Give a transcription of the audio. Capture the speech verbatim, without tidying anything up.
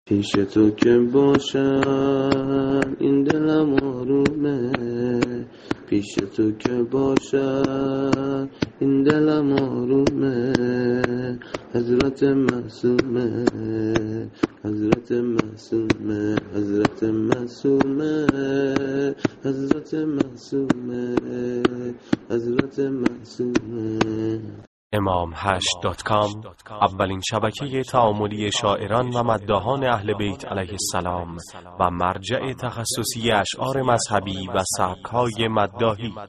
پیش تو که باشم این دلم آرومه، پیش تو که باشم این دلم آرومه. حضرت معصومه، حضرت معصومه، حضرت معصومه، حضرت معصومه، حضرت معصومه. امام هشت دات کام اولین شبکه تعاملی شاعران و مداحان اهل بیت علیه السلام و مرجع تخصصی اشعار مذهبی و سبک‌های مداحی.